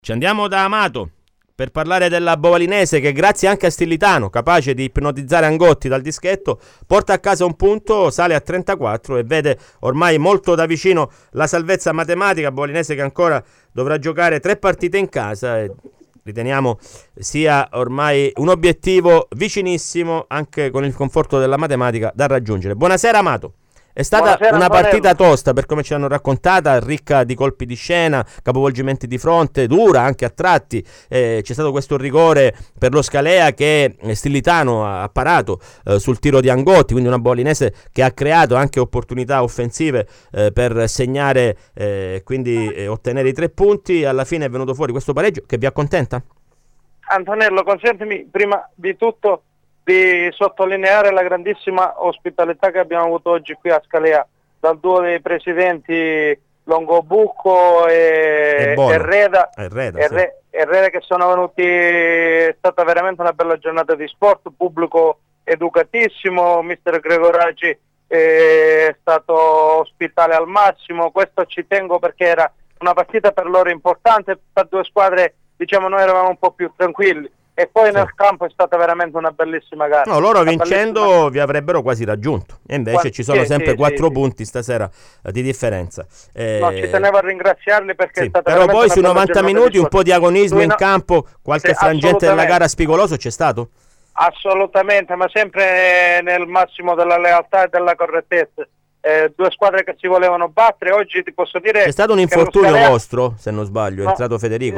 Ci andiamo da Amato per parlare della Bovalinese che grazie anche a Stillitano, capace di ipnotizzare Angotti dal dischetto, porta a casa un punto, sale a 34 e vede ormai molto da vicino la salvezza matematica. Bovalinese che ancora dovrà giocare 3 partite in casa e riteniamo sia ormai un obiettivo vicinissimo anche con il conforto della matematica da raggiungere. Buonasera Amato. È stata una partita tosta per come ci hanno raccontata, ricca di colpi di scena, capovolgimenti di fronte, dura anche a tratti. C'è stato questo rigore per lo Scalea che Stillitano ha parato sul tiro di Angotti, quindi una Bovalinese che ha creato anche opportunità offensive per segnare e quindi ottenere i 3 punti. Alla fine è venuto fuori questo pareggio che vi accontenta? Antonello, consentimi prima di tutto di sottolineare la grandissima ospitalità che abbiamo avuto oggi qui a Scalea dal duo dei presidenti Longobucco e Reda, che sono venuti. È stata veramente una bella giornata di sport, pubblico educatissimo, mister Gregoraggi è stato ospitale al massimo. Questo ci tengo perché era una partita per loro importante, per 2 squadre diciamo noi eravamo un po' più tranquilli. E poi nel campo è stata veramente una bellissima gara. No, loro vincendo vi avrebbero quasi raggiunto. E invece ci sono sempre 4 punti stasera di differenza. No, ci tenevo a ringraziarli perché è stata però poi sui 90 minuti un po' di agonismo in campo, qualche frangente della gara spigoloso c'è stato? Assolutamente, ma sempre nel massimo della lealtà e della correttezza. 2 squadre che si volevano battere. Oggi ti posso dire c'è stato un infortunio vostro, se non sbaglio, è entrato Federico.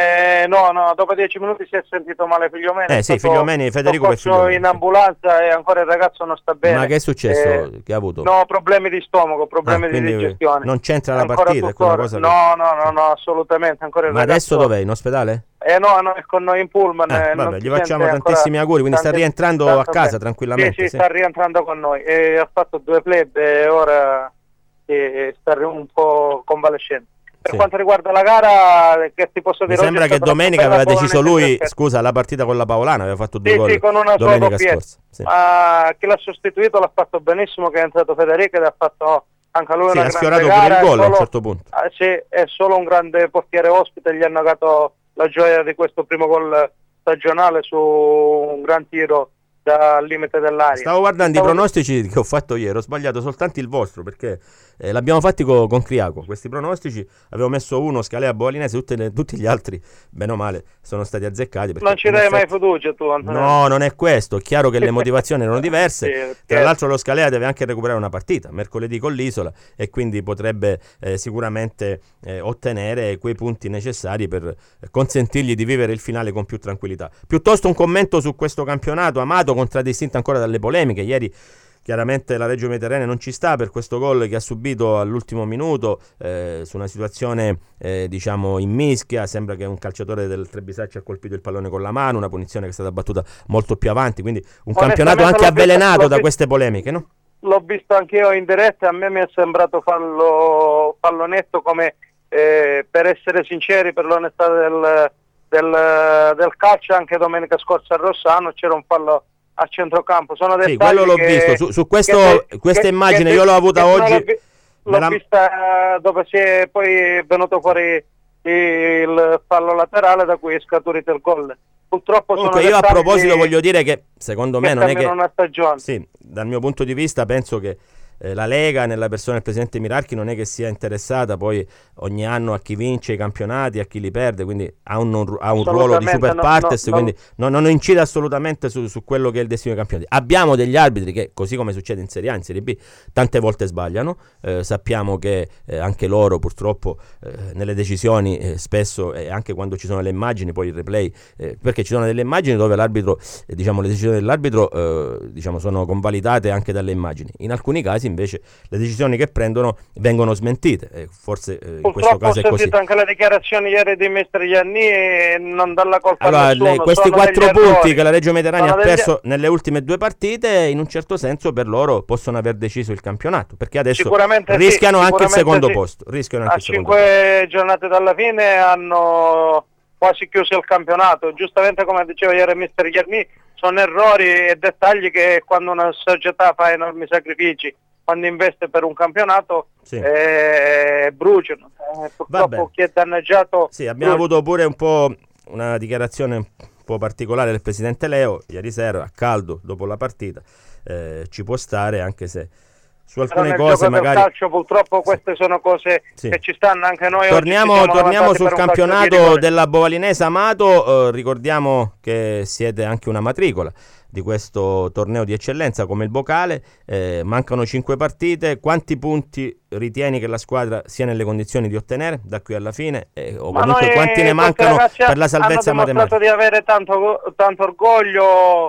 No, dopo 10 minuti si è sentito male Figliomeni. Sì, Figliomeni, Federico per Figliomeni. In ambulanza e ancora il ragazzo non sta bene. Ma che è successo? Che ha avuto? No, problemi di stomaco, problemi di digestione. Non c'entra la partita? No, assolutamente. Ancora ma adesso dov'è? In ospedale? No, è con noi in pullman. Vabbè, gli facciamo tantissimi auguri, quindi sta rientrando a casa tranquillamente. Sì, sta rientrando con noi. Ha fatto 2 club e ora sta un po' convalescendo. Per quanto riguarda la gara, che ti posso dire? Mi sembra che domenica aveva deciso lui, scusa, la partita con la Paolana, aveva fatto 2 gol con una domenica scorsa. Chi l'ha sostituito l'ha fatto benissimo, che è entrato Federico ed ha fatto anche lui una grande gara. Ha sfiorato pure il gol a un certo punto. Sì, è solo un grande portiere ospite, gli hanno dato la gioia di questo primo gol stagionale su un gran tiro dal limite dell'aria. Stavo guardando i pronostici che ho fatto ieri, ho sbagliato soltanto il vostro perché l'abbiamo fatti con Criaco. Questi pronostici avevo messo uno Scalea Bovalinese, tutti gli altri bene o male sono stati azzeccati. Non ci dai mai fiducia tu, Antonio? No, non è questo, è chiaro che le motivazioni erano diverse. Tra l'altro lo Scalea deve anche recuperare una partita mercoledì con l'Isola e quindi potrebbe sicuramente ottenere quei punti necessari per consentirgli di vivere il finale con più tranquillità. Piuttosto un commento su questo campionato, Amato, contraddistinto ancora dalle polemiche. Ieri chiaramente la Reggio Mediterranea non ci sta per questo gol che ha subito all'ultimo minuto su una situazione diciamo in mischia. Sembra che un calciatore del Trebisacci ha colpito il pallone con la mano, una punizione che è stata battuta molto più avanti, quindi un campionato anche avvelenato da queste polemiche, no? L'ho visto anch'io in diretta, a me mi è sembrato fallo netto, come per essere sinceri, per l'onestà del calcio. Anche domenica scorsa a Rossano c'era un fallo a centrocampo. Sono dettagli quello l'ho visto su questa immagine io l'ho avuta oggi, l'ho vista dove si è poi venuto fuori il fallo laterale da cui è scaturito il gol. Purtroppo comunque io a proposito voglio dire che secondo me non è che una stagione. Sì, dal mio punto di vista penso che la Lega, nella persona del presidente Mirarchi, non è che sia interessata poi ogni anno a chi vince i campionati, a chi li perde, quindi ha un ruolo di super partes, quindi non incide assolutamente su quello che è il destino dei campionati. Abbiamo degli arbitri che, così come succede in Serie A, in Serie B, tante volte sbagliano. Sappiamo che anche loro purtroppo nelle decisioni spesso, anche quando ci sono le immagini, poi il replay, perché ci sono delle immagini dove l'arbitro, diciamo le decisioni dell'arbitro diciamo sono convalidate anche dalle immagini. In alcuni casi invece le decisioni che prendono vengono smentite, forse in questo caso è così. Ho sentito anche le dichiarazioni ieri di mister Ianni e non dà la colpa a nessuno. Questi 4 punti che la Reggio Mediterranea ha perso nelle ultime 2 partite, in un certo senso per loro possono aver deciso il campionato, perché adesso rischiano anche il secondo posto. A 5 giornate dalla fine hanno quasi chiuso il campionato. Giustamente, come diceva ieri mister Ianni, sono errori e dettagli che quando una società fa enormi sacrifici quando investe per un campionato Sì. bruciano. Purtroppo chi è danneggiato... Sì, abbiamo avuto pure un po' una dichiarazione un po' particolare del presidente Leo ieri sera a caldo dopo la partita. Ci può stare, anche se su alcune cose magari calcio, purtroppo queste sono cose che ci stanno anche noi. Torniamo sul campionato della Bovalinese. Amato, ricordiamo che siete anche una matricola di questo torneo di eccellenza come il Bocale, mancano 5 partite. Quanti punti ritieni che la squadra sia nelle condizioni di ottenere da qui alla fine, o comunque quanti ne mancano per la salvezza matematica? Hanno dimostrato di avere tanto orgoglio,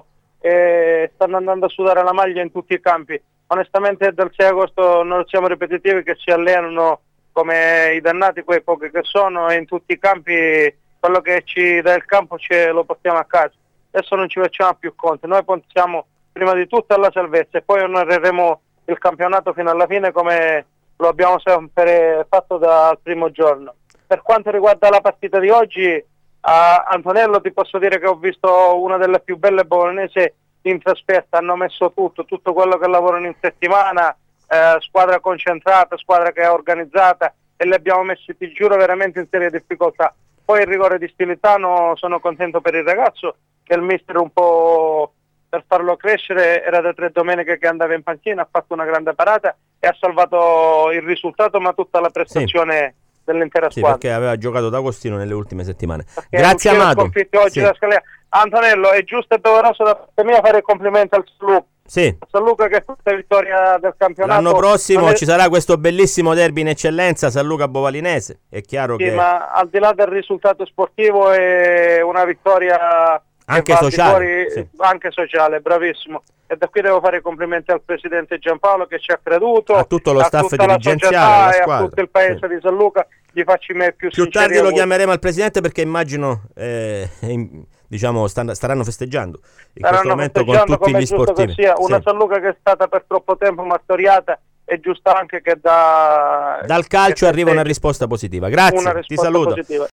stanno andando a sudare la maglia in tutti i campi. Onestamente dal 6 agosto non siamo ripetitivi, che si allenano come i dannati, quei pochi che sono, e in tutti i campi quello che ci dà il campo lo portiamo a casa. Adesso non ci facciamo più conti, noi pensiamo prima di tutto alla salvezza e poi onoreremo il campionato fino alla fine come lo abbiamo sempre fatto dal primo giorno. Per quanto riguarda la partita di oggi, a Antonello ti posso dire che ho visto una delle più belle bolognese in trasferta, hanno messo tutto quello che lavorano in settimana, squadra concentrata, squadra che è organizzata, e li abbiamo messi, ti giuro, veramente in seria difficoltà. Poi il rigore di Stilitano, sono contento per il ragazzo, che il mister un po' per farlo crescere era da 3 domeniche che andava in panchina, ha fatto una grande parata e ha salvato il risultato, ma tutta la prestazione dell'intera squadra. Perché aveva giocato d'Agostino nelle ultime settimane. Grazie Amato. Oggi da Scalea. Antonello, è giusto e doveroso da parte mia fare complimenti al San Luca, che è questa vittoria del campionato. L'anno prossimo ci sarà questo bellissimo derby in eccellenza, San Luca Bovalinese. È chiaro che ma al di là del risultato sportivo è una vittoria anche sociale, anche sociale, bravissimo. E da qui devo fare i complimenti al presidente Giampaolo, che ci ha creduto, a tutto lo staff dirigenziale e a tutto il paese di San Luca. Gli faccio i miei più tardi lo chiameremo al presidente, perché immagino staranno festeggiando in questo momento con tutti gli sportivi. Una San Luca che è stata per troppo tempo martoriata, è giusto anche che dal calcio arriva una risposta positiva. Grazie, ti saluto.